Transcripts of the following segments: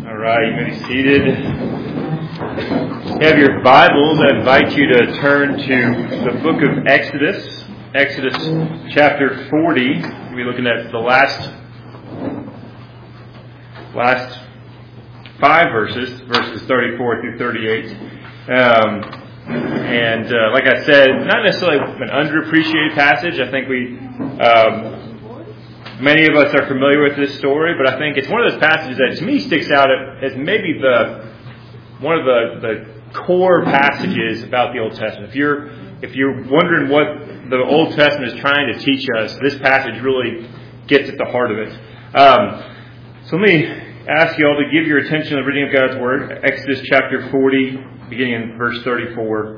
All right, you may be seated. If you have your Bibles, I invite you to turn to the book of Exodus. Exodus chapter 40. We'll be looking at the last 5 verses 34 through 38. Like I said, not necessarily an underappreciated passage. I think many of us are familiar with this story, but I think it's one of those passages that to me sticks out as maybe one of the core passages about the Old Testament. If you're wondering what the Old Testament is trying to teach us, this passage really gets at the heart of it. So let me ask you all to give your attention to the reading of God's Word. Exodus chapter 40, beginning in verse 34.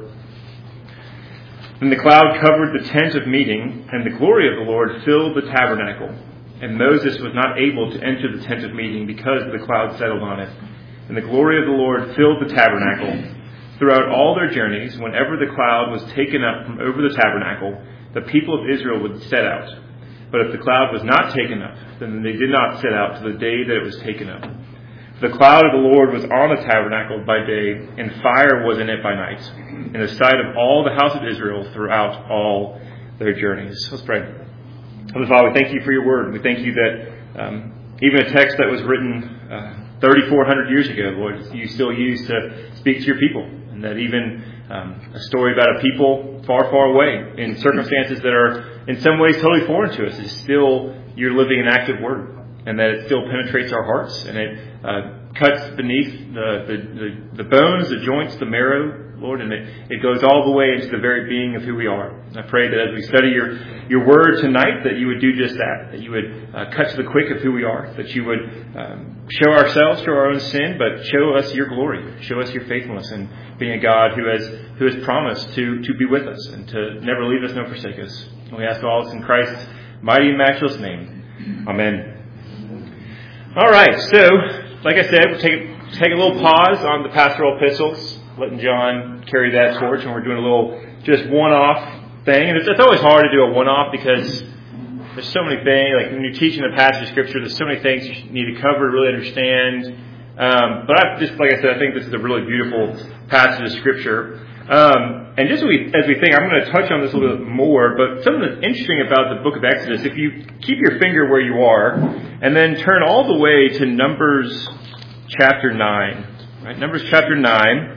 Then the cloud covered the tent of meeting, and the glory of the Lord filled the tabernacle. And Moses was not able to enter the tent of meeting because the cloud settled on it. And the glory of the Lord filled the tabernacle. Throughout all their journeys, whenever the cloud was taken up from over the tabernacle, the people of Israel would set out. But if the cloud was not taken up, then they did not set out to the day that it was taken up. The cloud of the Lord was on the tabernacle by day, and fire was in it by night, in the sight of all the house of Israel throughout all their journeys. Let's pray. Heavenly Father, we thank you for your word. We thank you that even a text that was written 3,400 years ago, Lord, you still use to speak to your people. And that even a story about a people far, far away in circumstances that are in some ways totally foreign to us is still your living and active word. And that it still penetrates our hearts and it cuts beneath the bones, the joints, the marrow, Lord, and it goes all the way into the very being of who we are. And I pray that as we study your word tonight, that you would do just that you would cut to the quick of who we are, that you would show ourselves, show our own sin, but show us your glory, show us your faithfulness, and being a God who has promised to be with us and to never leave us nor forsake us. And we ask all this in Christ's mighty and matchless name. Amen. All right, so like I said, we'll take a little pause on the pastoral epistles, letting John carry that torch, and we're doing a little just one-off thing. And it's always hard to do a one-off because there's so many things. Like when you're teaching a passage of Scripture, there's so many things you need to cover, really understand. But like I said, I think this is a really beautiful passage of Scripture. And just as we think, I'm going to touch on this a little bit more, but something that's interesting about the book of Exodus, if you keep your finger where you are, and then turn all the way to Numbers chapter 9, right? Numbers chapter 9,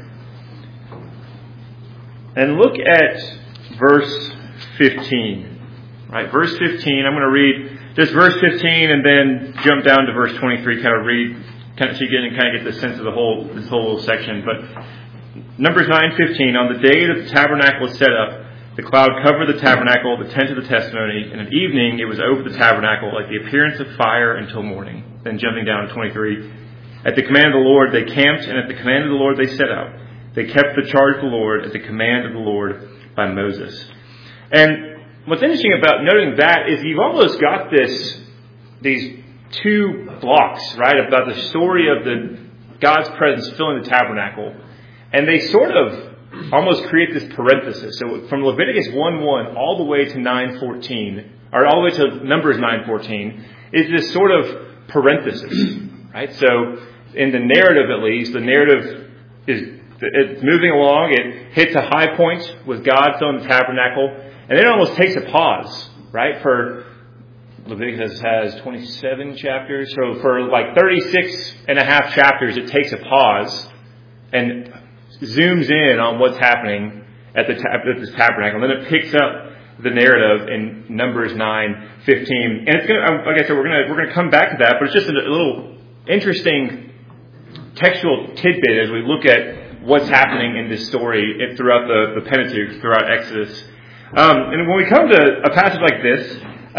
and look at verse 15, right? Verse 15, I'm going to read just verse 15 and then jump down to verse 23, so you get the sense of this whole little section, but Numbers 9:15, on the day that the tabernacle was set up, the cloud covered the tabernacle, the tent of the testimony, and at evening it was over the tabernacle like the appearance of fire until morning. Then jumping down to 23, at the command of the Lord they camped, and at the command of the Lord they set out. They kept the charge of the Lord at the command of the Lord by Moses. And what's interesting about noting that is you've almost got these two blocks, right, about the story of God's presence filling the tabernacle. And they sort of almost create this parenthesis. So from Leviticus 1:1 all the way to 9:14, or all the way to Numbers 9:14, is this sort of parenthesis, right? So in the narrative, at least, the narrative it's moving along. It hits a high point with God filling the tabernacle, and then it almost takes a pause, right? For Leviticus has 27 chapters, so for like 36 and a half chapters, it takes a pause and zooms in on what's happening at this tabernacle. And then it picks up the narrative in Numbers 9:15. And it's going to, like I said, we're going to come back to that, but it's just a little interesting textual tidbit as we look at what's happening in this story throughout the Pentateuch, throughout Exodus. And when we come to a passage like this,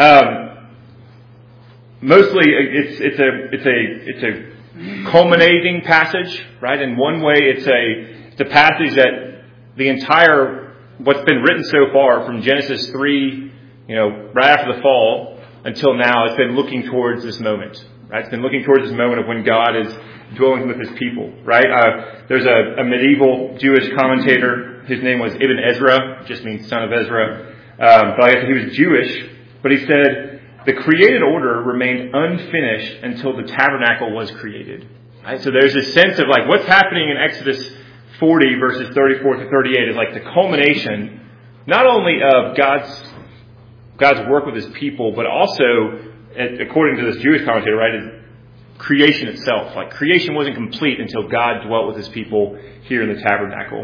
mostly it's a culminating passage, right? In one way, it's a passage that the entire what's been written so far from Genesis 3, right after the fall until now, it's been looking towards this moment, right? It's been looking towards this moment of when God is dwelling with His people, right? There's a medieval Jewish commentator. His name was Ibn Ezra, just means son of Ezra. But I guess he was Jewish, but he said the created order remained unfinished until the tabernacle was created. Right? So there's this sense of like what's happening in Exodus 40 verses 34 to 38 is like the culmination not only of God's work with his people, but also, according to this Jewish commentator, right, is creation itself. Like creation wasn't complete until God dwelt with his people here in the tabernacle.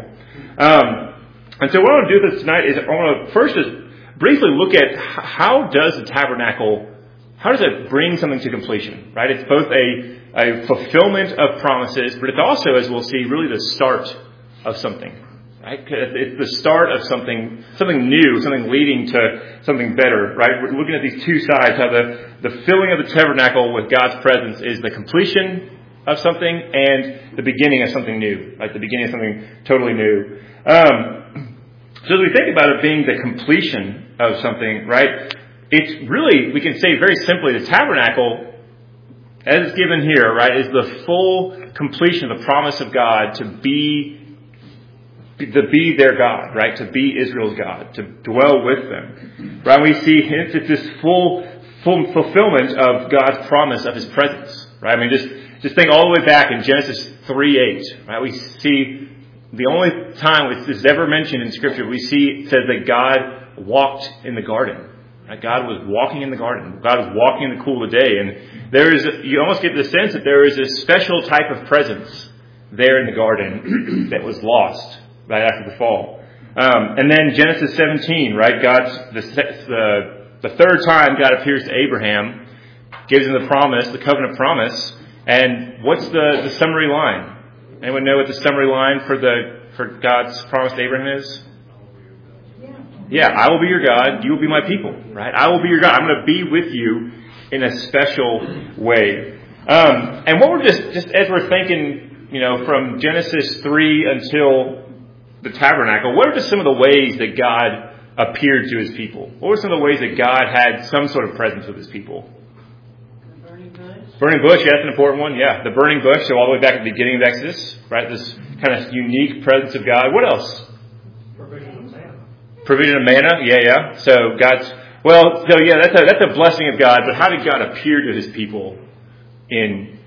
And so what I want to do this tonight is I want to first just briefly look at how does the tabernacle, how does it bring something to completion, right? It's both a fulfillment of promises, but it's also, as we'll see, really the start of something, right? It's the start of something new, something leading to something better, right? We're looking at these two sides, how the filling of the tabernacle with God's presence is the completion of something and the beginning of something new, right? The beginning of something totally new. So as we think about it being the completion of something, right, it's really, we can say very simply, the tabernacle, as it's given here, right, is the full completion of the promise of God to be their God, right, to be Israel's God, to dwell with them. Right, we see hints at this full fulfillment of God's promise of his presence, right? I mean, just think all the way back in Genesis 3:8, right, we see the only time this is ever mentioned in Scripture, we see it says that God walked in the garden. Right? God was walking in the garden. God was walking in the cool of the day. And you almost get the sense that there is a special type of presence there in the garden that was lost right after the fall. And then Genesis 17, right? The third time God appears to Abraham, gives him the promise, the covenant promise. And what's the summary line? Anyone know what the summary line for God's promise to Abraham is? Yeah, I will be your God. You will be my people, right? I will be your God. I'm going to be with you in a special way. And what we're just as we're thinking, from Genesis 3 until the tabernacle, what are just some of the ways that God appeared to his people? What were some of the ways that God had some sort of presence with his people? Burning bush, yeah, that's an important one. Yeah, the burning bush. So all the way back at the beginning of Exodus, right? This kind of unique presence of God. What else? Provision of manna. Yeah. So that's a blessing of God. But how did God appear to his people? In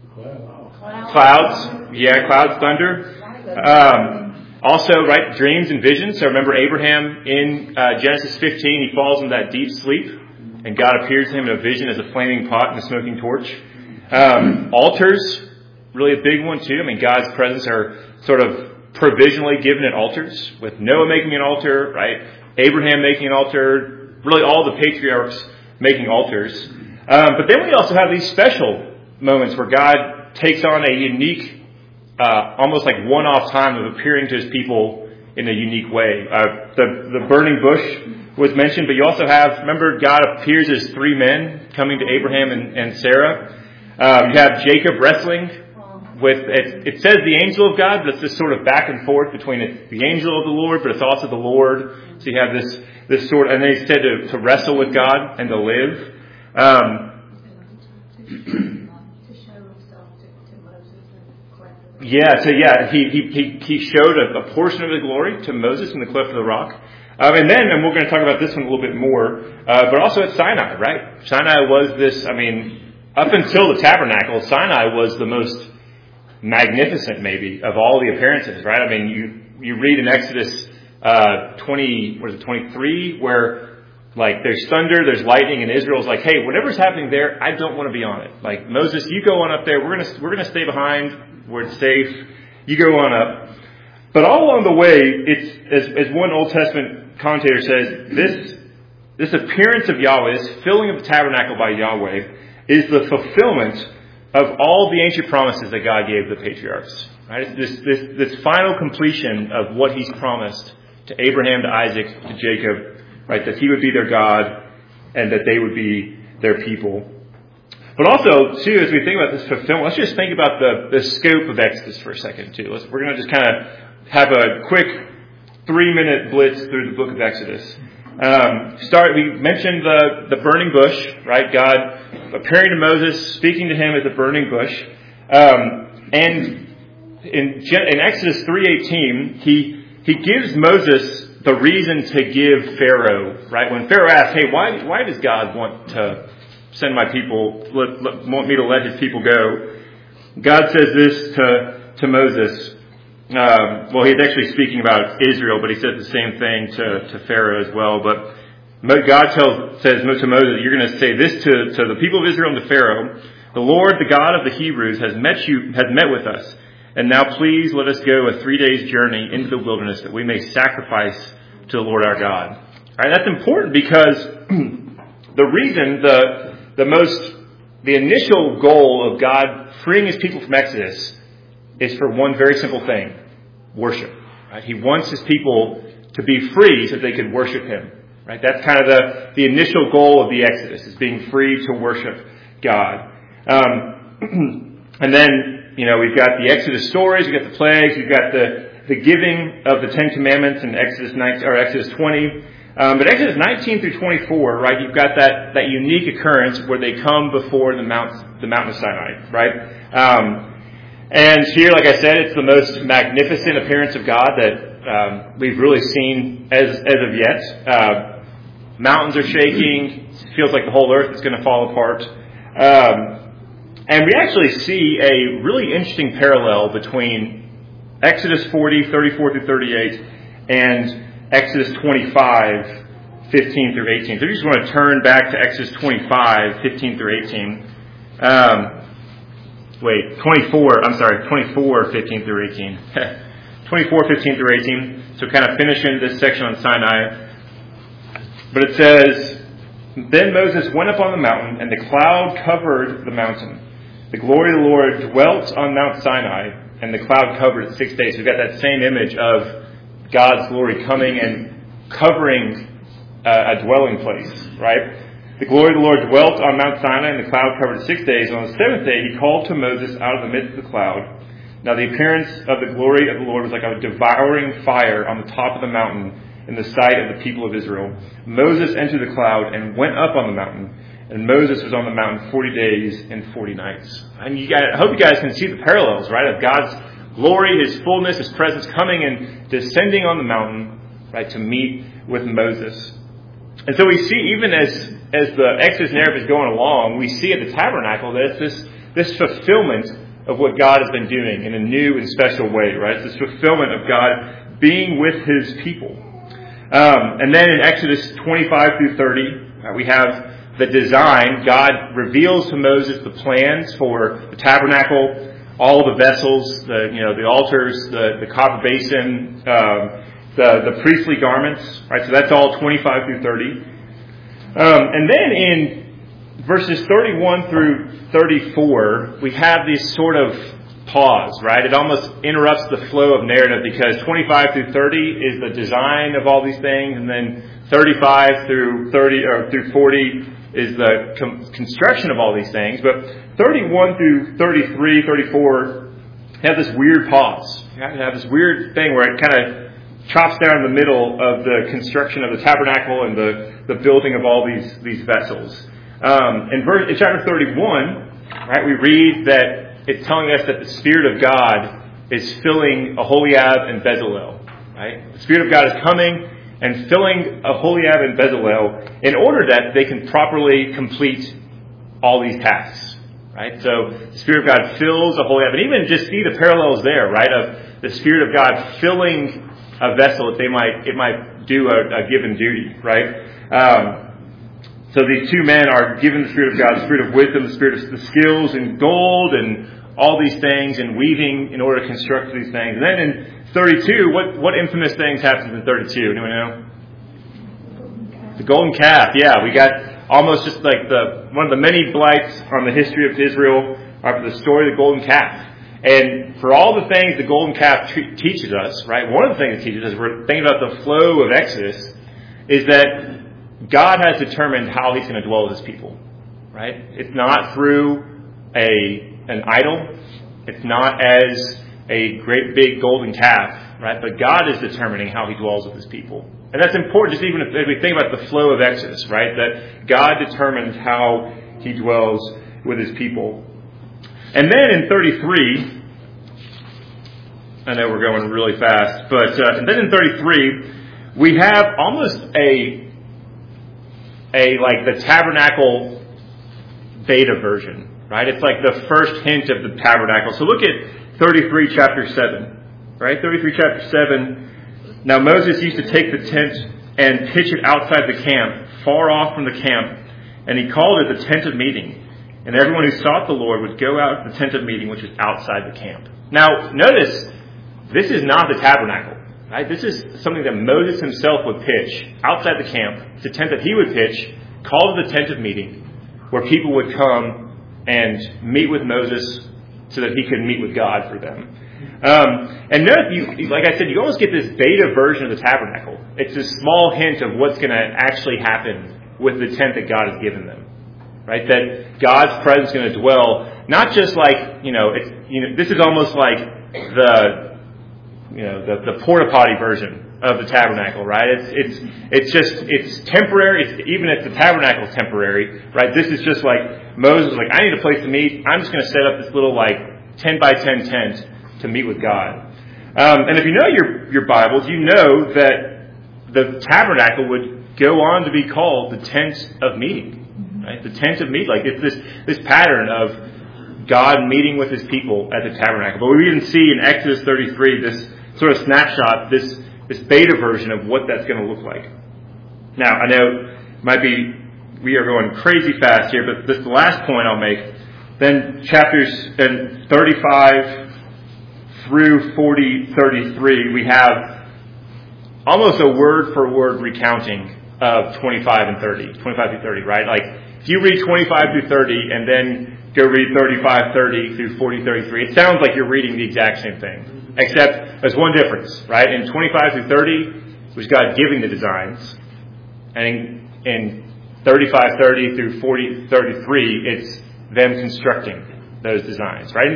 clouds. Yeah, clouds, thunder. Also, right, dreams and visions. So remember Abraham in Genesis 15, he falls into that deep sleep. And God appears to him in a vision as a flaming pot and a smoking torch. Altars, really a big one too. I mean, God's presence are sort of provisionally given at altars, with Noah making an altar, right? Abraham making an altar, really all the patriarchs making altars. But then we also have these special moments where God takes on a unique, almost like one-off time of appearing to his people in a unique way. The burning bush was mentioned, but you also have, remember, God appears as three men coming to Abraham and Sarah. You have Jacob wrestling with, it says the angel of God, but it's this sort of back and forth between the angel of the Lord, but it's also the Lord. So you have this sort, and then he said to wrestle with God and to live. He showed a portion of his glory to Moses in the cleft of the rock. And we're going to talk about this one a little bit more, but also at Sinai, right? Sinai was this, up until the tabernacle, Sinai was the most magnificent, maybe, of all the appearances, right? You read in Exodus 23, where, like, there's thunder, there's lightning, and Israel's like, hey, whatever's happening there, I don't want to be on it. Like, Moses, you go on up there, we're gonna stay behind, where it's safe, you go on up. But all along the way, it's, as one Old Testament commentator says, this appearance of Yahweh, this filling of the tabernacle by Yahweh, is the fulfillment of all the ancient promises that God gave the patriarchs. Right? This final completion of what he's promised to Abraham, to Isaac, to Jacob, right? That he would be their God and that they would be their people. But also, too, as we think about this fulfillment, let's just think about the scope of Exodus for a second, too. We're going to just kind of have a quick 3-minute blitz through the book of Exodus. We mentioned the burning bush, right? God appearing to Moses, speaking to him as a burning bush. And in Exodus 3:18, he gives Moses the reason to give Pharaoh, right? When Pharaoh asks, hey, why does God want to send my people, want me to let his people go? God says this to Moses. Well, he's actually speaking about Israel, but he says the same thing to Pharaoh as well. But God says to Moses, you're going to say this to the people of Israel and to Pharaoh: the Lord, the God of the Hebrews, has met with us. And now please let us go a 3 days journey into the wilderness that we may sacrifice to the Lord our God. All right, that's important because the reason, the initial goal of God freeing his people from Exodus is for one very simple thing: worship. Right? He wants his people to be free so that they could worship him. Right? That's kind of the initial goal of the Exodus, is being free to worship God. And then, we've got the Exodus stories, we've got the plagues, we've got the giving of the Ten Commandments in Exodus 20. But Exodus 19 through 24, right, you've got that unique occurrence where they come before the mountain of Sinai, right? And here, like I said, it's the most magnificent appearance of God that we've really seen as of yet. Mountains are shaking. It feels like the whole earth is going to fall apart. And we actually see a really interesting parallel between Exodus 40, 34 through 38, and Exodus 25, 15 through 18. So if you just want to turn back to Exodus 25, 15 through 18. 24, 15 through 18. 24, 15 through 18. So kind of finishing this section on Sinai. But it says, then Moses went up on the mountain, and the cloud covered the mountain. The glory of the Lord dwelt on Mount Sinai, and the cloud covered it 6 days. So we've got that same image of God's glory coming and covering a dwelling place, right? The glory of the Lord dwelt on Mount Sinai, and the cloud covered it 6 days. And on the seventh day, he called to Moses out of the midst of the cloud. Now the appearance of the glory of the Lord was like a devouring fire on the top of the mountain in the sight of the people of Israel. Moses entered the cloud and went up on the mountain. And Moses was on the mountain 40 days and 40 nights. And I hope you guys can see the parallels, right, of God's glory, his fullness, his presence coming and descending on the mountain, right, to meet with Moses. And so we see, even as the Exodus narrative is going along, we see at the tabernacle that it's this fulfillment of what God has been doing in a new and special way, right? It's this fulfillment of God being with his people. And then in Exodus 25 through 30, we have the design. God reveals to Moses the plans for the tabernacle, all the vessels, the altars, the copper basin, the priestly garments, right? So that's all 25 through 30. And then in verses 31 through 34, we have this sort of pause, right? It almost interrupts the flow of narrative because 25 through 30 is the design of all these things, and then 35 through 40 is the construction of all these things. But 31 through 33, 34 have this weird pause. You have this weird thing where it kind of chops down the middle of the construction of the tabernacle and the building of all these vessels. In chapter 31, right, we read that it's telling us that the Spirit of God is filling Aholiab and Bezalel. Right? The Spirit of God is coming and filling Aholiab and Bezalel in order that they can properly complete all these tasks. Right? So the Spirit of God fills Aholiab, and even just see the parallels there, right, of the Spirit of God filling a vessel that it might do a given duty, right? So these two men are given the Spirit of God, the Spirit of wisdom, the Spirit of the skills in gold and all these things, and weaving in order to construct these things. And then in 32, what infamous things happens in 32? Anyone know? The golden calf. Yeah, we got almost just like one of the many blights on the history of Israel are the story of the golden calf. And for all the things the golden calf teaches us, right? One of the things it teaches us, we're thinking about the flow of Exodus, is that God has determined how he's going to dwell with his people, right? It's not through an idol. It's not as a great big golden calf, right? But God is determining how he dwells with his people. And that's important, just even if we think about the flow of Exodus, right? That God determines how he dwells with his people. And then in 33, I know we're going really fast, but and then in 33, we have almost like the tabernacle beta version, right? It's like the first hint of the tabernacle. So look at 33 chapter 7, right? 33 chapter 7. Now Moses used to take the tent and pitch it outside the camp, far off from the camp, and he called it the tent of meeting. And everyone who sought the Lord would go out to the tent of meeting, which was outside the camp. Now, notice, this is not the tabernacle. Right? This is something that Moses himself would pitch outside the camp. It's a tent that he would pitch, called the tent of meeting, where people would come and meet with Moses so that he could meet with God for them. And note, like I said, you almost get this beta version of the tabernacle. It's a small hint of what's going to actually happen with the tent that God has given them. Right? That God's presence is going to dwell, not just like, this is almost like the porta potty version of the tabernacle, right? It's temporary. Even if the tabernacle is temporary, right? This is just like Moses was like, I need a place to meet. I'm just going to set up this little 10 by 10 tent to meet with God. And if you know your Bibles, you know that the tabernacle would go on to be called the tent of meeting. Right? The tent of meeting, it's this pattern of God meeting with His people at the tabernacle. But we even see in Exodus 33 this sort of snapshot, this beta version of what that's going to look like. Now, I know we are going crazy fast here, but this is the last point I'll make. Then chapters 35 through 33, we have almost a word for word recounting of 25 through 30, right? If you read 25 through 30 and then go read 35, 30 through 40, 33, it sounds like you're reading the exact same thing. Except there's one difference, right? In 25 through 30, it was God giving the designs. And in 35, 30 through 40, 33, it's them constructing those designs, right?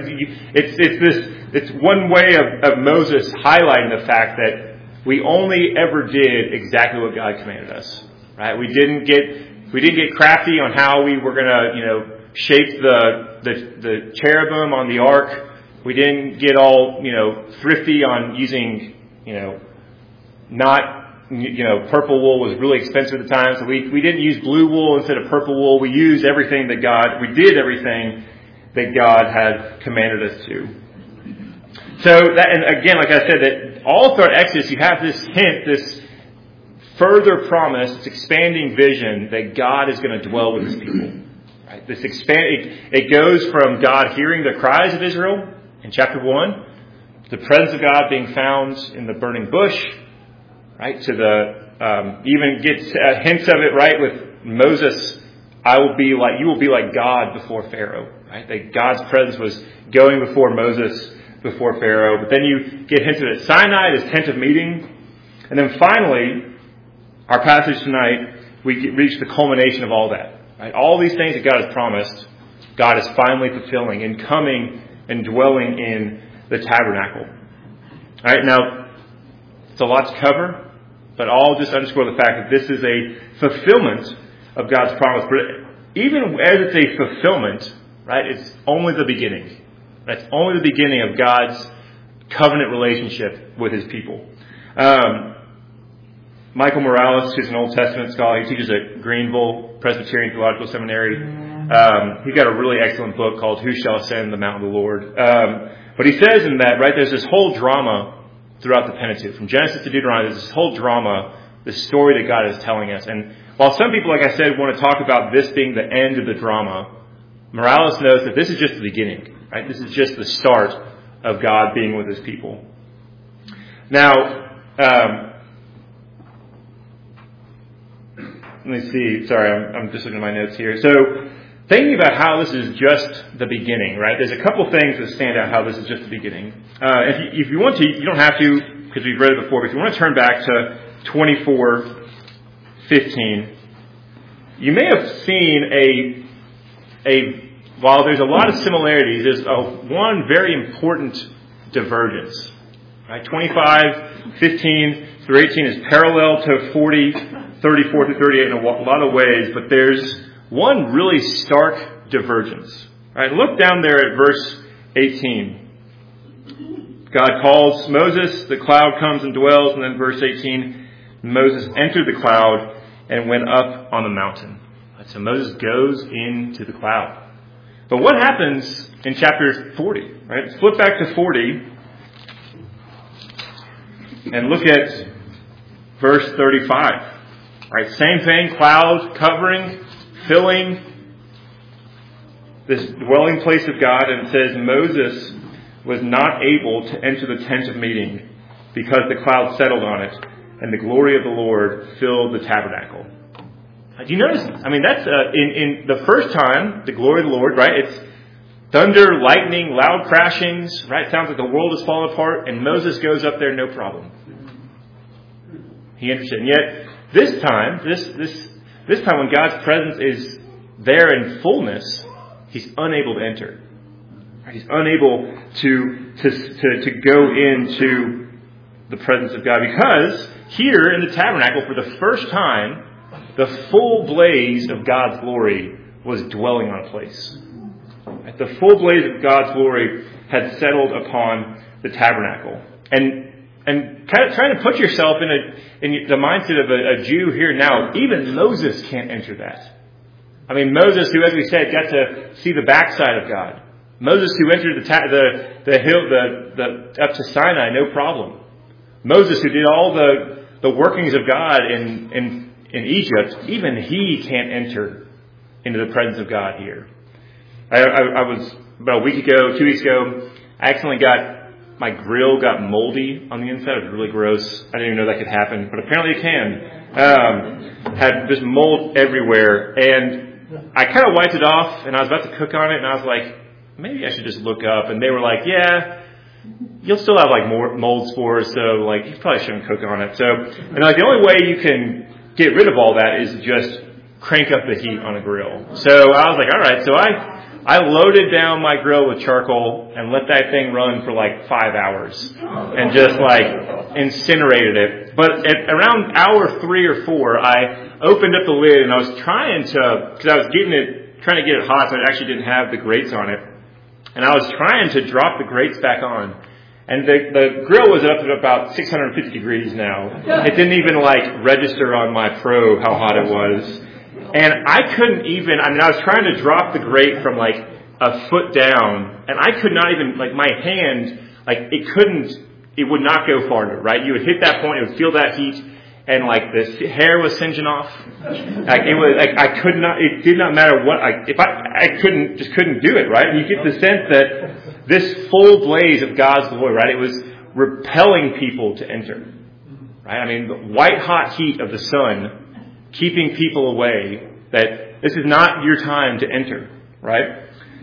It's one way of Moses highlighting the fact that we only ever did exactly what God commanded us, right? We didn't get crafty on how we were going to, shape the cherubim on the ark. We didn't get all, thrifty on using, purple wool was really expensive at the time. So we didn't use blue wool instead of purple wool. We used everything that we did everything that God had commanded us to. So that, and again, like I said, that all throughout Exodus, you have this hint, this further promise, this expanding vision that God is going to dwell with His people. Right? It goes from God hearing the cries of Israel in chapter 1, the presence of God being found in the burning bush, right? To the even gets hints of it, right, with Moses. You will be like God before Pharaoh, right? That God's presence was going before Moses, before Pharaoh. But then you get hints of it at Sinai, this tent of meeting, and then finally, our passage tonight, we reach the culmination of all that. Right? All these things that God has promised, God is finally fulfilling and coming and dwelling in the tabernacle. All right, now, it's a lot to cover, but I'll just underscore the fact that this is a fulfillment of God's promise. But even as it's a fulfillment, right, it's only the beginning. That's only the beginning of God's covenant relationship with His people. Michael Morales, who's an Old Testament scholar, he teaches at Greenville Presbyterian Theological Seminary. He's got a really excellent book called Who Shall Ascend the Mount of the Lord? But he says in that, right, there's this whole drama throughout the Pentateuch. From Genesis to Deuteronomy, there's this whole drama, this story that God is telling us. And while some people, like I said, want to talk about this being the end of the drama, Morales knows that this is just the beginning. Right? This is just the start of God being with His people. Now, let me see. Sorry, I'm just looking at my notes here. So, thinking about how this is just the beginning, right? There's a couple things that stand out how this is just the beginning. If you want to, you don't have to because we've read it before. But if you want to turn back to 24:15, you may have seen while there's a lot of similarities, there's one very important divergence. Right? 25:15 through 18 is parallel to 34 through 38 in a lot of ways, but there's one really stark divergence. Right? Look down there at verse 18. God calls Moses, the cloud comes and dwells, and then verse 18, Moses entered the cloud and went up on the mountain. Right? So Moses goes into the cloud. But what happens in chapter 40? Right? Flip back to 40 and look at verse 35. Right? Same thing, cloud covering, filling this dwelling place of God, and it says Moses was not able to enter the tent of meeting because the cloud settled on it, and the glory of the Lord filled the tabernacle. Do you notice? I mean, that's in the first time, the glory of the Lord, right? It's thunder, lightning, loud crashings, right? It sounds like the world is falling apart, and Moses goes up there, no problem. He enters it. And yet, this time, this time when God's presence is there in fullness, he's unable to enter. He's unable to go into the presence of God, because here in the tabernacle, for the first time, the full blaze of God's glory was dwelling on a place. The full blaze of God's glory had settled upon the tabernacle. And kind of trying to put yourself in the mindset of a Jew here now, even Moses can't enter that. I mean, Moses, who, as we said, got to see the backside of God. Moses, who entered the hill, up to Sinai, no problem. Moses, who did all the workings of God in Egypt, even he can't enter into the presence of God here. I was about 2 weeks ago, I accidentally my grill got moldy on the inside. It was really gross. I didn't even know that could happen, but apparently it can. Had just mold everywhere, and I kind of wiped it off, and I was about to cook on it, and I was like, maybe I should just look up. And they were like, yeah, you'll still have like more mold spores, so like you probably shouldn't cook on it. So, and like the only way you can get rid of all that is just crank up the heat on a grill. So I was like, all right. So I loaded down my grill with charcoal and let that thing run for like 5 hours and just like incinerated it. But at around hour 3 or 4, I opened up the lid and I was trying to get it hot, so it actually didn't have the grates on it. And I was trying to drop the grates back on. And the grill was up at about 650 degrees now. It didn't even like register on my probe how hot it was. And I couldn't even, I was trying to drop the grate from like a foot down, and I could not even, like my hand, like it would not go farther, right? You would hit that point, it would feel that heat, and like the hair was singeing off. Like it was, like I could not, it did not matter what, I couldn't do it, right? And you get the sense that this full blaze of God's glory, right? It was repelling people to enter, right? I mean, the white hot heat of the sun keeping people away, that this is not your time to enter, right?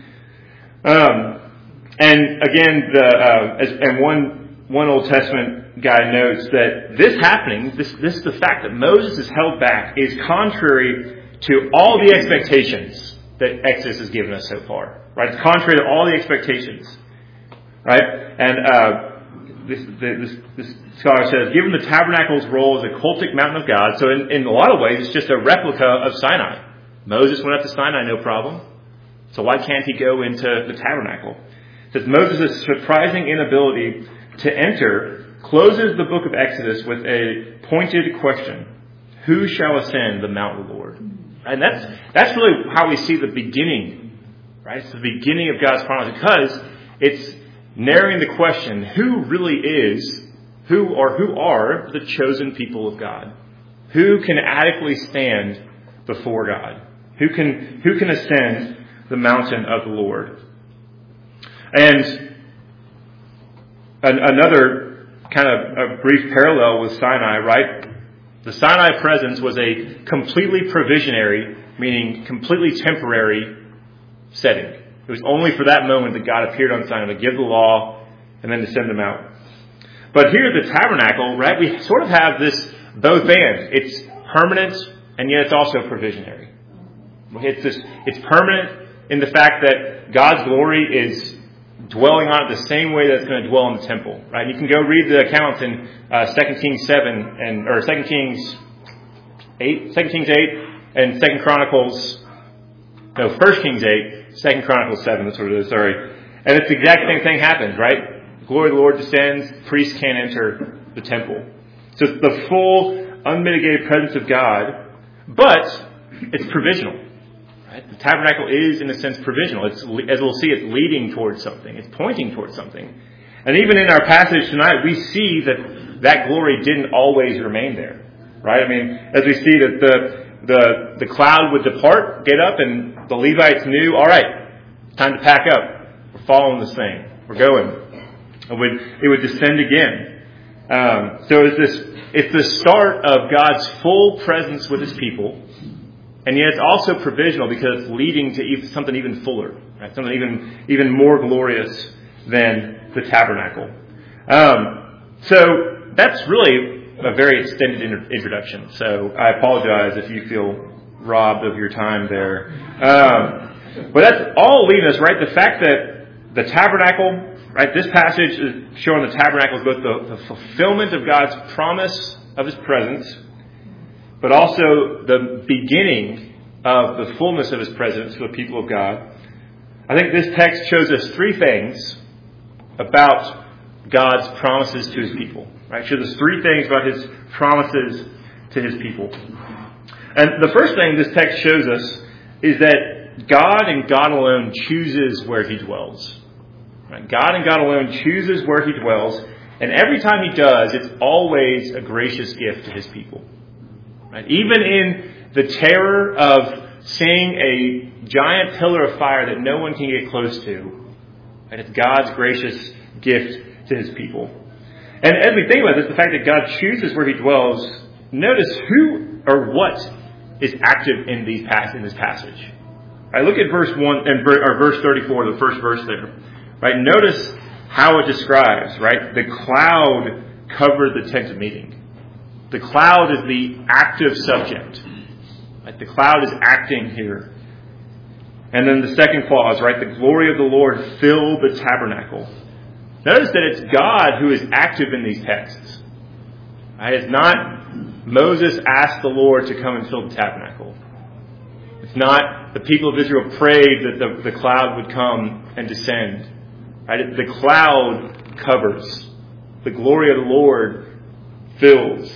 And again, one Old Testament guy notes that this happening, this the fact that Moses is held back, is contrary to all the expectations that Exodus has given us so far, right? It's contrary to all the expectations, right? And this scholar says, given the tabernacle's role as a cultic mountain of God, so in a lot of ways it's just a replica of Sinai. Moses went up to Sinai, no problem. So why can't he go into the tabernacle? It says Moses' surprising inability to enter closes the book of Exodus with a pointed question. Who shall ascend the mount of the Lord? And that's really how we see the beginning, right? It's the beginning of God's promise, because it's narrowing the question, who really is, who are the chosen people of God? Who can adequately stand before God? Who can ascend the mountain of the Lord? And another kind of a brief parallel with Sinai, right? The Sinai presence was a completely provisionary, meaning completely temporary setting. It was only for that moment that God appeared on Sinai to give the law and then to send them out. But here at the tabernacle, right, we sort of have this both and. It's permanent, and yet it's also provisionary. It's permanent in the fact that God's glory is dwelling on it the same way that it's going to dwell in the temple, right? You can go read the accounts in 2 Kings 7 or 2 Kings 8, 2 Kings 8, and 1 Kings 8, 2 Chronicles 7. That's what it is. Sorry, and it's the exact same thing happens, right? The glory of the Lord descends. Priests can't enter the temple. So it's the full, unmitigated presence of God, but it's provisional. Right? The tabernacle is, in a sense, provisional. It's, as we'll see, it's leading towards something. It's pointing towards something. And even in our passage tonight, we see that glory didn't always remain there. Right? I mean, as we see that the cloud would depart, get up, and the Levites knew, all right, time to pack up. We're following this thing. We're going. It would descend again. So it's the start of God's full presence with His people, and yet it's also provisional because it's leading to something even fuller, right? Something even more glorious than the tabernacle. So that's really a very extended introduction. So I apologize if you feel robbed of your time there. But that's all leading us, right? The fact that the tabernacle, right? This passage is showing the tabernacle is both the fulfillment of God's promise of His presence, but also the beginning of the fullness of His presence for the people of God. I think this text shows us three things about God's promises to His people. Right? It shows us three things about His promises to His people. And the first thing this text shows us is that God and God alone chooses where He dwells. Right? God and God alone chooses where He dwells, and every time He does, it's always a gracious gift to His people. Right? Even in the terror of seeing a giant pillar of fire that no one can get close to, right? It's God's gracious gift to His people. And as we think about this, the fact that God chooses where He dwells, notice who or what is active in this passage. Right? Look at verse 1 and verse 34, the first verse there. Right? Notice how it describes, right? The cloud covered the tent of meeting. The cloud is the active subject. Right? The cloud is acting here. And then the second clause, right? The glory of the Lord filled the tabernacle. Notice that it's God who is active in these texts. Right? It's not Moses asked the Lord to come and fill the tabernacle. It's not the people of Israel prayed that the cloud would come and descend. Right? The cloud covers. The glory of the Lord fills.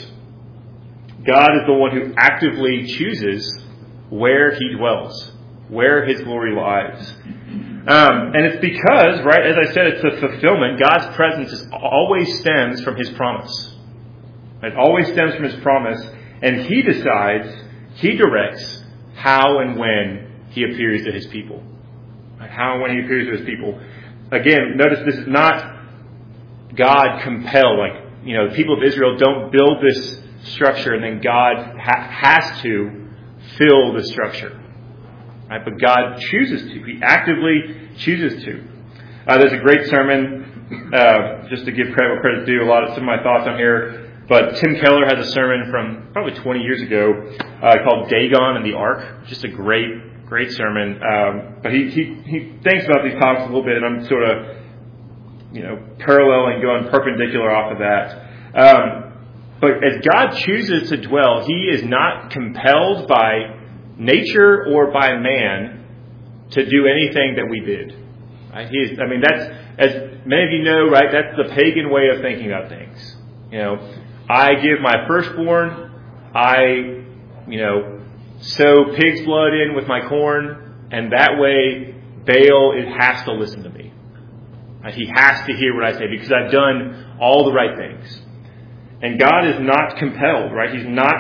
God is the one who actively chooses where He dwells, where His glory lies. And it's because, right, as I said, it's the fulfillment. God's presence always stems from His promise. It always stems from His promise. And He decides, He directs how and when He appears to His people. Right? How and when He appears to His people. Again, notice this is not God compelled. Like, the people of Israel don't build this structure and then God has to fill the structure. Right? But God chooses to. He actively chooses to. There's a great sermon, just to give credit where credit's due, some of my thoughts on here. But Tim Keller has a sermon from probably 20 years ago called Dagon and the Ark. Just a great sermon. But he thinks about these topics a little bit, and I'm sort of, paralleling, going perpendicular off of that. But as God chooses to dwell, He is not compelled by nature or by man to do anything that we bid. Right? That's, as many of you know, right, that's the pagan way of thinking about things. I give my firstborn, I, sow pig's blood in with my corn, and that way Baal has to listen to me. Right? He has to hear what I say because I've done all the right things. And God is not compelled, right?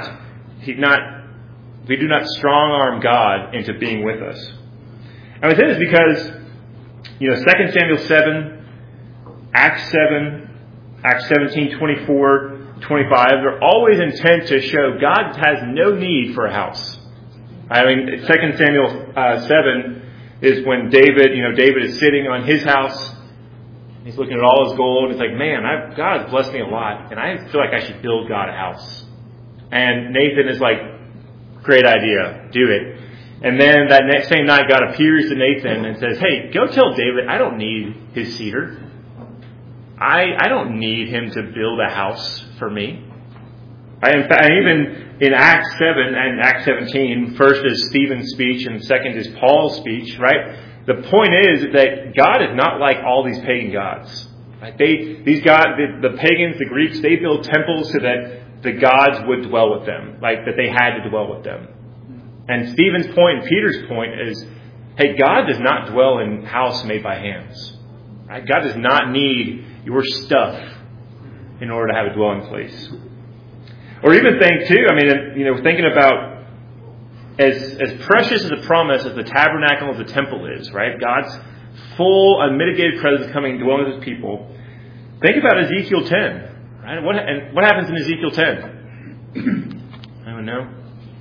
We do not strong arm God into being with us. And I say this because, 2 Samuel 7, Acts 7, Acts 17, 24, 25, they're always intent to show God has no need for a house. 2 Samuel 7 is when David is sitting on his house. He's looking at all his gold. It's like, man, God has blessed me a lot, and I feel like I should build God a house. And Nathan is like, great idea, do it. And then that same night, God appears to Nathan and says, hey, go tell David, I don't need his cedar. I don't need him to build a house for me. In fact, even in Acts 7 and Acts 17, first is Stephen's speech and second is Paul's speech, right? The point is that God is not like all these pagan gods. Right? The pagans, the Greeks, they build temples so that the gods would dwell with them, like that they had to dwell with them. And Stephen's point and Peter's point is, hey, God does not dwell in a house made by hands. Right? God does not need your stuff in order to have a dwelling place. Or even think, too, thinking about as precious as a promise as the tabernacle of the temple is, right? God's full, unmitigated presence coming and dwelling with His people. Think about Ezekiel 10. Right? What happens in Ezekiel 10? Anyone know?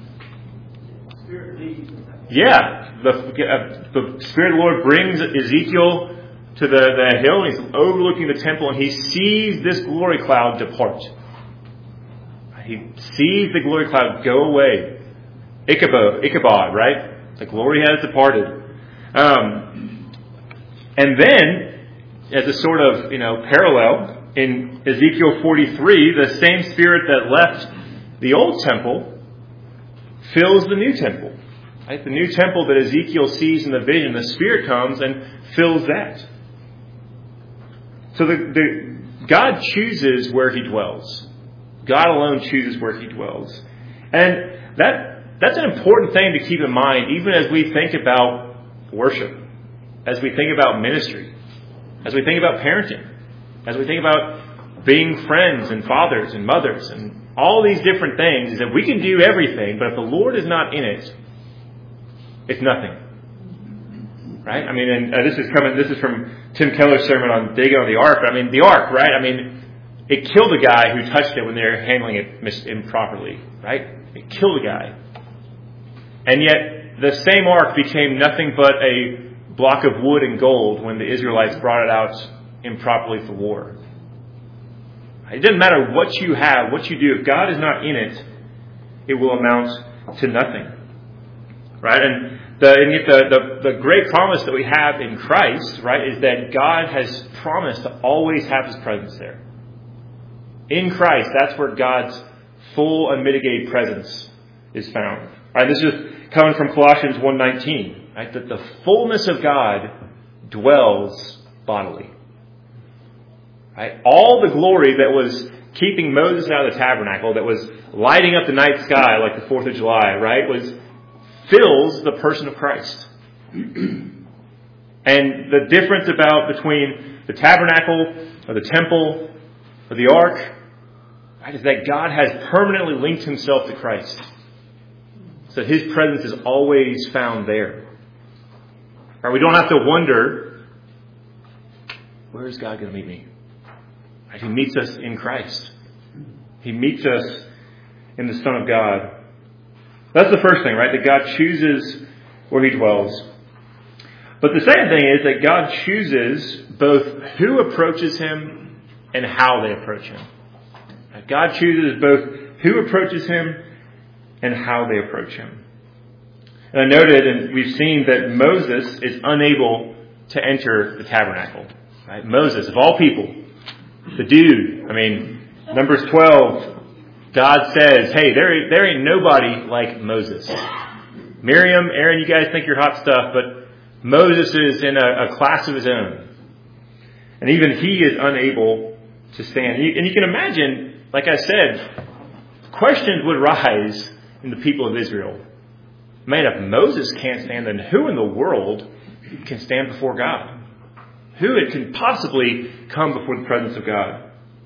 Yeah. The Spirit of the Lord brings Ezekiel to the hill. He's overlooking the temple, and he sees this glory cloud depart. He sees the glory cloud go away. Ichabod, right? The glory has departed. And then, as a sort of parallel, in Ezekiel 43, the same Spirit that left the old temple fills the new temple. Right? The new temple that Ezekiel sees in the vision, the Spirit comes and fills that. So God chooses where He dwells. God alone chooses where He dwells. And that's an important thing to keep in mind, even as we think about worship, as we think about ministry, as we think about parenting, as we think about being friends and fathers and mothers and all these different things, is that we can do everything, but if the Lord is not in it, it's nothing. Right? This is from Tim Keller's sermon on Dagon on the Ark. The Ark, right? It killed a guy who touched it when they were handling it improperly. Right? It killed a guy. And yet, the same Ark became nothing but a block of wood and gold when the Israelites brought it out improperly for war. It doesn't matter what you have, what you do. If God is not in it, it will amount to nothing. Right? And yet the great promise that we have in Christ, right, is that God has promised to always have His presence there. In Christ, that's where God's full unmitigated presence is found. Right? This is coming from Colossians 1:19, right? That the fullness of God dwells bodily. Right? All the glory that was keeping Moses out of the tabernacle, that was lighting up the night sky like the 4th of July, right, fills the person of Christ. And the difference between the tabernacle or the temple or the ark, right, is that God has permanently linked Himself to Christ. So His presence is always found there. Right, we don't have to wonder, where is God going to meet me? Right, He meets us in Christ. He meets us in the Son of God. That's the first thing, right? That God chooses where He dwells. But the second thing is that God chooses both who approaches Him and how they approach Him. God chooses both who approaches Him and how they approach Him. And I noted, and we've seen, that Moses is unable to enter the tabernacle. Right? Moses, of all people, the dude. Numbers 12, God says, hey, there ain't nobody like Moses. Miriam, Aaron, you guys think you're hot stuff, but Moses is in a class of his own. And even he is unable to stand. And you can imagine, like I said, questions would rise in the people of Israel. Man, if Moses can't stand, then who in the world can stand before God? Who can possibly come before the presence of God?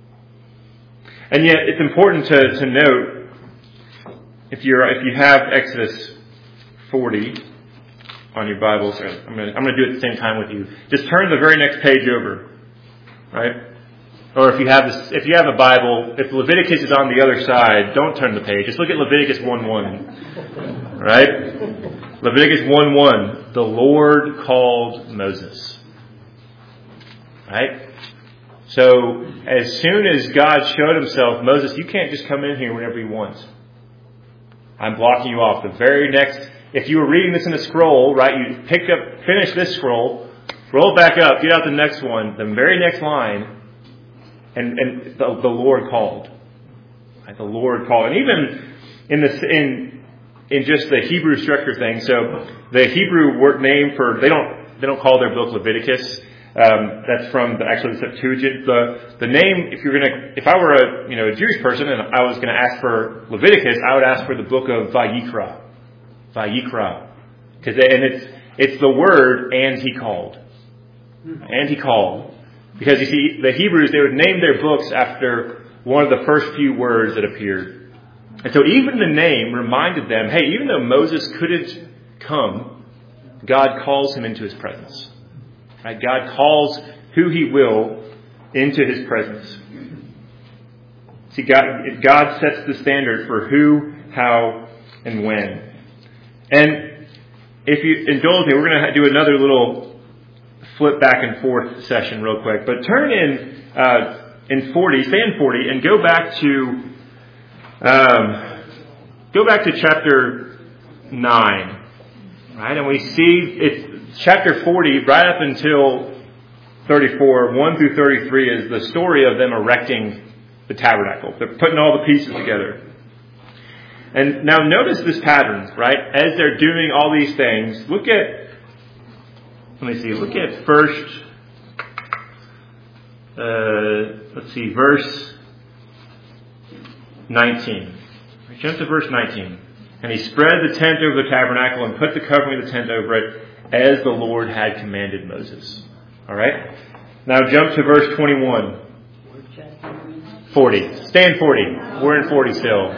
And yet, it's important to note, if you have Exodus 40 on your Bibles, I'm going to do it at the same time with you. Just turn the very next page over, right? Or if you have a Bible, if Leviticus is on the other side, don't turn the page. Just look at Leviticus 1:1, right? Leviticus 1:1. The Lord called Moses, right? So, as soon as God showed Himself, Moses, you can't just come in here whenever you want. I'm blocking you off. The very next, if you were reading this in a scroll, right, you finish this scroll, roll back up, get out the next one, the very next line, and the Lord called. Right, the Lord called. And even in just the Hebrew structure thing, so the Hebrew word name for, they don't call their book Leviticus. That's from the Septuagint. The name, if I were a Jewish person and I was going to ask for Leviticus, I would ask for the book of Vayikra. Vayikra. And it's the word, and he called. And he called. Because you see, the Hebrews, they would name their books after one of the first few words that appeared. And so even the name reminded them, hey, even though Moses couldn't come, God calls him into his presence. Right? God calls who he will into his presence. See, God sets the standard for who, how, and when. And if you indulge me, we're going to do another little flip back and forth session real quick. But turn in 40, stay in 40, and go back to chapter 9. Right? And we see it's chapter 40 right up until 34, 1 through 33 is the story of them erecting the tabernacle. They're putting all the pieces together. And now notice this pattern, right? As they're doing all these things, look at first, verse 19. Jump to verse 19. And he spread the tent over the tabernacle and put the covering of the tent over it as the Lord had commanded Moses. All right? Now jump to verse 21. 40. Stay in 40. We're in 40 still.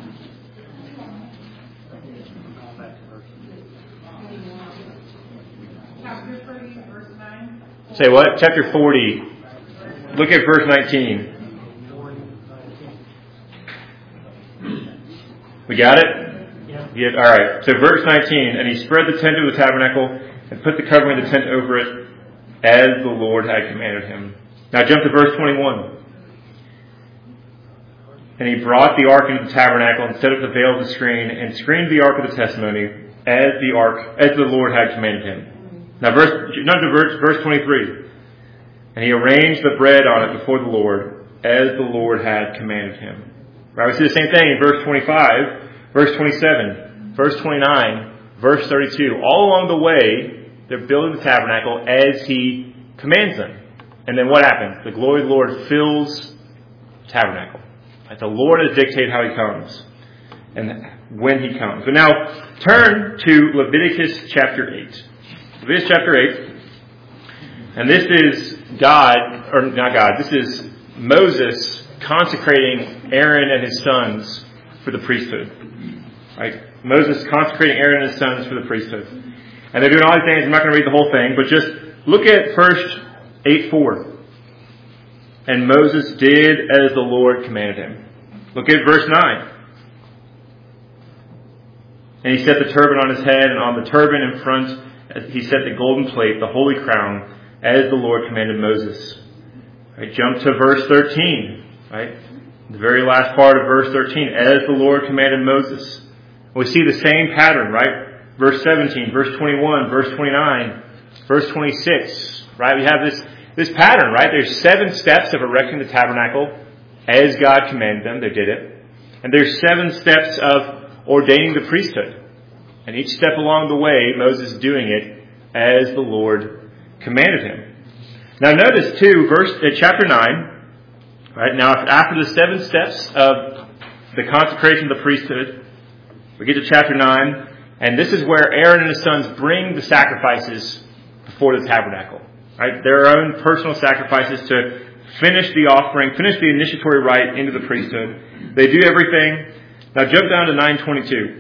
Chapter 30, verse 9. Say what? Chapter 40. Look at verse 19. We got it? Yeah. All right. So verse 19. And he spread the tent of the tabernacle and put the covering of the tent over it as the Lord had commanded him. Now jump to verse 21. And he brought the ark into the tabernacle and set up the veil of the screen and screened the ark of the testimony as the Lord had commanded him. Now verse 23. And he arranged the bread on it before the Lord as the Lord had commanded him. Right, we see the same thing in verse 25, verse 27, verse 29, verse 32. All along the way, they're building the tabernacle as he commands them. And then what happens? The glory of the Lord fills the tabernacle. Right, the Lord has dictated how he comes and when he comes. But now, turn to Leviticus chapter 8. Leviticus chapter 8. And this is this is Moses consecrating Aaron and his sons for the priesthood. Right? Moses consecrating Aaron and his sons for the priesthood. And they're doing all these things. I'm not going to read the whole thing, but just look at first 8:4. And Moses did as the Lord commanded him. Look at verse 9. And he set the turban on his head, and on the turban in front he set the golden plate, the holy crown, as the Lord commanded Moses. Right, jump to verse 13. Right? The very last part of verse 13. As the Lord commanded Moses. We see the same pattern, right? Verse 17, verse 21, verse 29, verse 26. Right? We have this pattern, right? There's 7 steps of erecting the tabernacle as God commanded them. They did it. And there's 7 steps of ordaining the priesthood. And each step along the way, Moses is doing it as the Lord commanded him. Now notice too, chapter 9. Right now, after the 7 steps of the consecration of the priesthood, we get to chapter 9, and this is where Aaron and his sons bring the sacrifices before the tabernacle. Right, their own personal sacrifices to finish the offering, finish the initiatory rite into the priesthood. They do everything. Now jump down to 9:22.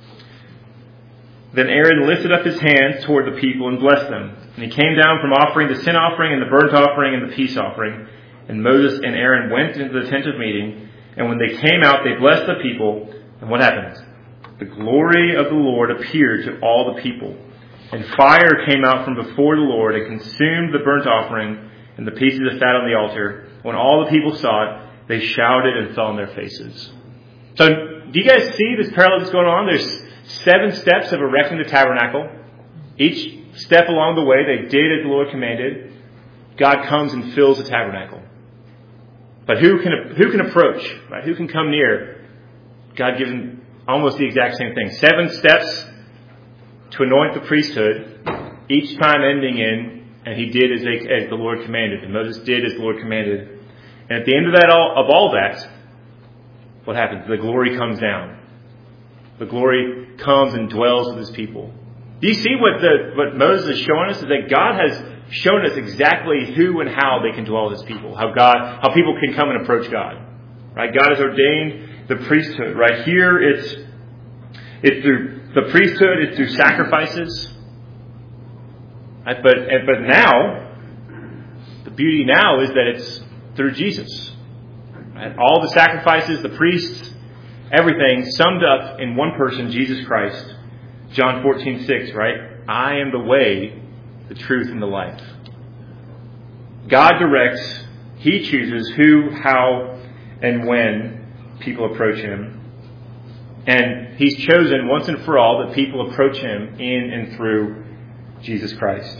Then Aaron lifted up his hands toward the people and blessed them. And he came down from offering the sin offering and the burnt offering and the peace offering. And Moses and Aaron went into the tent of meeting. And when they came out, they blessed the people. And what happened? The glory of the Lord appeared to all the people. And fire came out from before the Lord and consumed the burnt offering and the pieces of fat on the altar. When all the people saw it, they shouted and fell on their faces. So, do you guys see this parallel that's going on? There's 7 steps of erecting the tabernacle. Each step along the way, they did as the Lord commanded. God comes and fills the tabernacle. But who can approach? Right? Who can come near? God gives them almost the exact same thing. 7 steps to anoint the priesthood, each time ending in, and he did as the Lord commanded. And Moses did as the Lord commanded. And at the end of all that, what happens? The glory comes down. The glory comes and dwells with his people. Do you see what Moses is showing us? Is that God has shown us exactly who and how they can dwell with his people. How people can come and approach God. Right? God has ordained the priesthood. Right here, it's through the priesthood. It's through sacrifices. Right? But now, the beauty now is that it's through Jesus. Right? All the sacrifices, the priests, everything summed up in one person, Jesus Christ. John 14:6, right? I am the way, the truth, and the life. God directs. He chooses who, how, and when people approach him. And he's chosen once and for all that people approach him in and through Jesus Christ.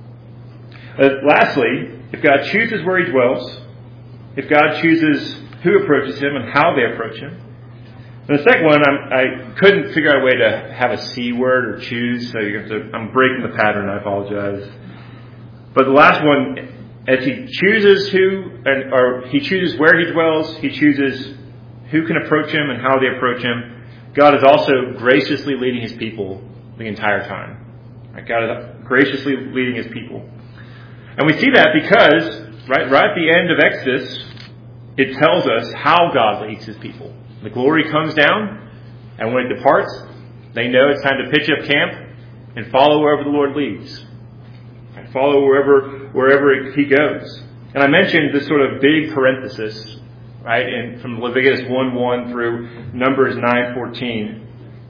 Lastly, if God chooses where he dwells, if God chooses who approaches him and how they approach him. And the second one, I couldn't figure out a way to have a C word or choose, so I'm breaking the pattern, I apologize. But the last one, as he chooses he chooses where he dwells, he chooses who can approach him and how they approach him. God is also graciously leading his people the entire time. Right? God is graciously leading his people. And we see that because, right at the end of Exodus, it tells us how God leads his people. The glory comes down, and when it departs, they know it's time to pitch up camp and follow wherever the Lord leads. And follow wherever he goes. And I mentioned this sort of big parenthesis, right, from Leviticus 1:1 through Numbers 9:14.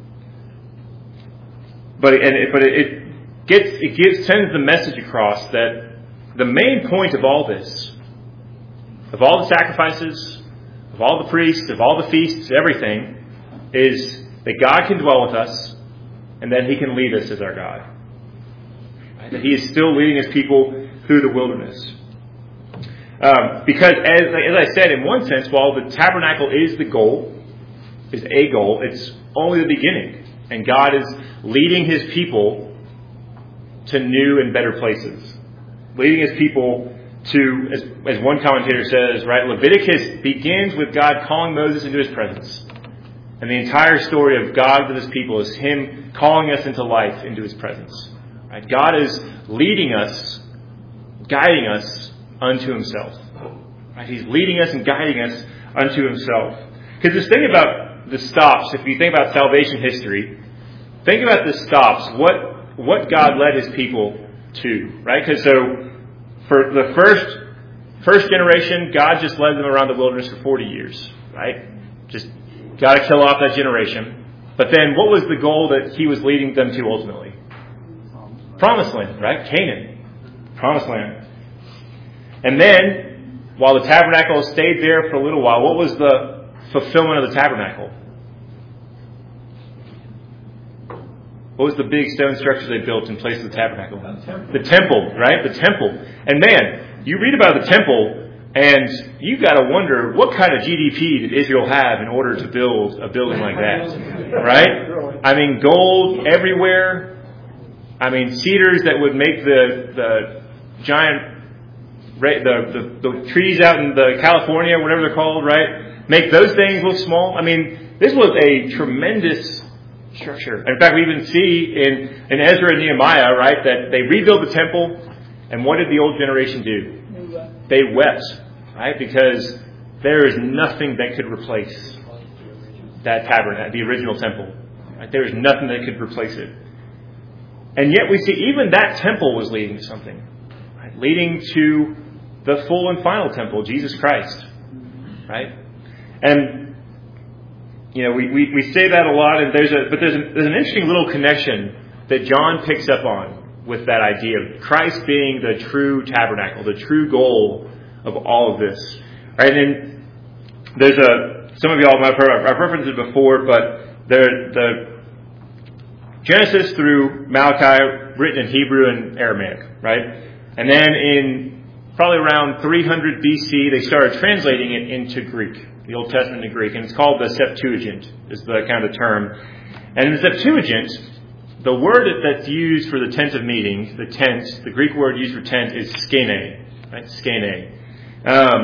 But it sends the message across that the main point of all this, of all the sacrifices, of all the priests, of all the feasts, everything, is that God can dwell with us and that he can lead us as our God. Right? That he is still leading his people through the wilderness. Because, as I said, in one sense, while the tabernacle is a goal, it's only the beginning. And God is leading his people to new and better places. Leading his people to, as one commentator says, right, Leviticus begins with God calling Moses into his presence. And the entire story of God with his people is him calling us into life, into his presence. Right? God is leading us, guiding us unto himself. Right? He's leading us and guiding us unto himself. Because this thing about the stops, if you think about salvation history, think about the stops, what God led his people to. Right? Because for the first generation, God just led them around the wilderness for 40 years, right? Just got to kill off that generation. But then what was the goal that he was leading them to ultimately? Promised land, right? Canaan. Promised land. And then, while the tabernacle stayed there for a little while, what was the fulfillment of the tabernacle? What was the big stone structure they built in place of the tabernacle? The temple, right? The temple. And man, you read about the temple, and you got to wonder, what kind of GDP did Israel have in order to build a building like that? Right? I mean, gold everywhere. I mean, cedars that would make the giant, the trees out in the California, whatever they're called, right? Make those things look small. I mean, this was a tremendous structure. In fact, we even see in Ezra and Nehemiah, right, that they rebuilt the temple, and what did the old generation do? They wept, right, because there is nothing that could replace that tabernacle, the original temple. Right? There is nothing that could replace it. And yet we see even that temple was leading to something, right? Leading to the full and final temple, Jesus Christ, right? And we say that a lot, and there's an interesting little connection that John picks up on with that idea of Christ being the true tabernacle, the true goal of all of this. Right? And there's some of y'all might have heard, I've referenced it before, but the Genesis through Malachi written in Hebrew and Aramaic, right? And then in probably around 300 BC, they started translating it into Greek, the Old Testament into Greek, and it's called the Septuagint, is the kind of the term. And in the Septuagint, the word that's used for the tent of meeting, the Greek word used for tent is skene, right? Skene.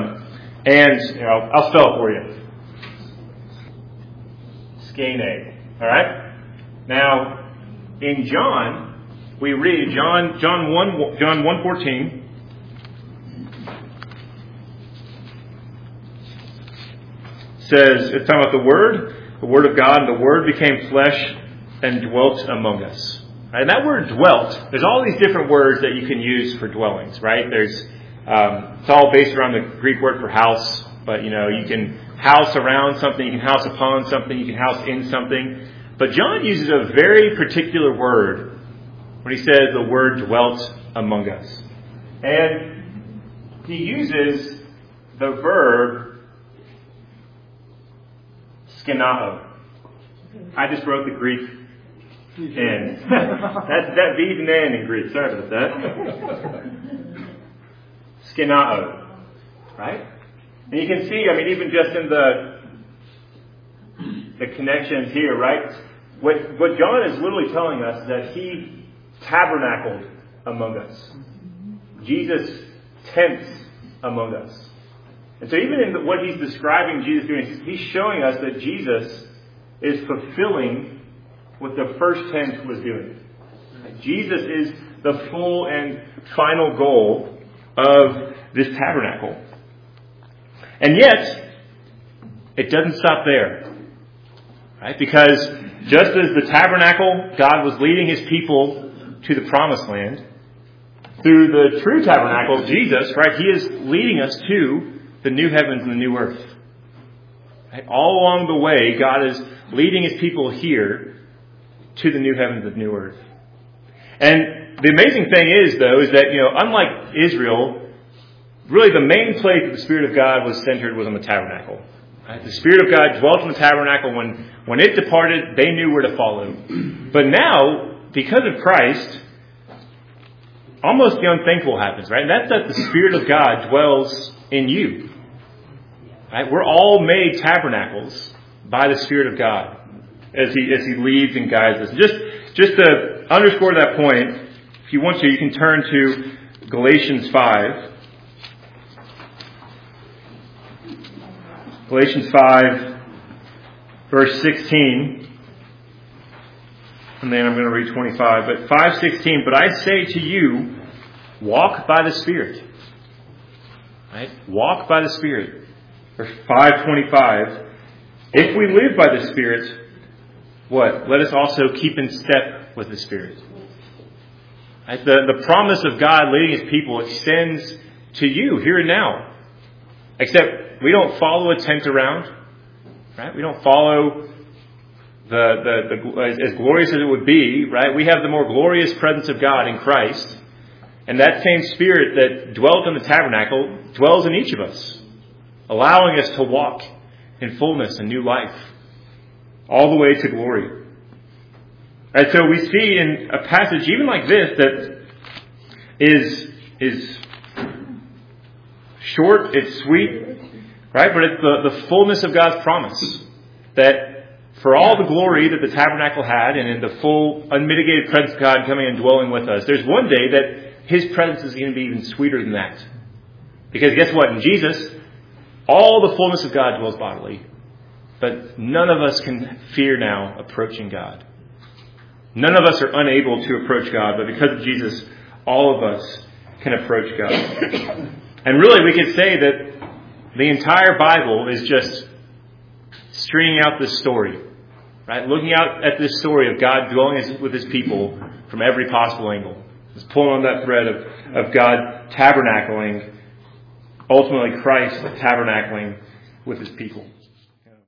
And I'll spell it for you. Skene. All right? Now, in John, we read John 1:14. Says, it's talking about the Word of God, and the Word became flesh and dwelt among us. Right? And that word dwelt, there's all these different words that you can use for dwellings, right? There's, it's all based around the Greek word for house, but you can house around something, you can house upon something, you can house in something. But John uses a very particular word when he says the word dwelt among us. And he uses the verb skenao. I just wrote the Greek in. That V's an N in Greek. Sorry about that. Skenao. Right? And you can see, even just in the connections here, right? What John is literally telling us is that he tabernacled among us. Jesus tents among us. And so even in what he's describing Jesus doing, he's showing us that Jesus is fulfilling what the first tent was doing. Jesus is the full and final goal of this tabernacle. And yet, it doesn't stop there. Right? Because just as the tabernacle, God was leading his people to the promised land, through the true tabernacle, Jesus, right, he is leading us to the new heavens and the new earth. Right? All along the way, God is leading his people here to the new heavens and the new earth. And the amazing thing is, though, is that, unlike Israel, really the main place that the Spirit of God was centered was on the tabernacle. Right? The Spirit of God dwelt in the tabernacle. When it departed, they knew where to follow. But now, because of Christ, almost the unthinkable happens, right? And that's that the Spirit of God dwells in you. Right? We're all made tabernacles by the Spirit of God as He leads and guides us. Just to underscore that point, if you want to, you can turn to Galatians 5. Galatians 5, verse 16. And then I'm going to read 25. But 5:16, but I say to you, walk by the Spirit. Right? Walk by the Spirit. Verse 5:25, if we live by the Spirit, what? Let us also keep in step with the Spirit. Right? The promise of God leading his people extends to you here and now. Except we don't follow a tent around. Right? We don't follow as glorious as it would be, right? We have the more glorious presence of God in Christ. And that same Spirit that dwelt in the tabernacle dwells in each of us, allowing us to walk in fullness and new life, all the way to glory. And so we see in a passage even like this that is short, it's sweet, right? But it's the fullness of God's promise that for all the glory that the tabernacle had and in the full unmitigated presence of God coming and dwelling with us, there's one day that his presence is going to be even sweeter than that. Because guess what? In Jesus, all the fullness of God dwells bodily. But none of us can fear now approaching God. None of us are unable to approach God. But because of Jesus, all of us can approach God. And really, we could say that the entire Bible is just stringing out this story. Right? Looking out at this story of God dwelling with his people from every possible angle. Just pulling on that thread of God tabernacling, ultimately Christ tabernacling with his people.